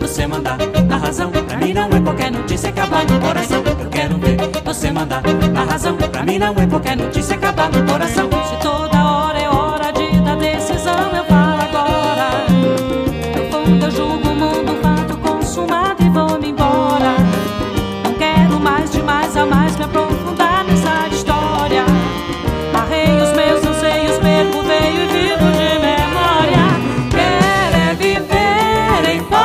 você mandar na razão. Pra mim não é qualquer notícia acabar no coração. Eu quero ver você mandar na razão. Pra mim não é qualquer notícia acabar no coração.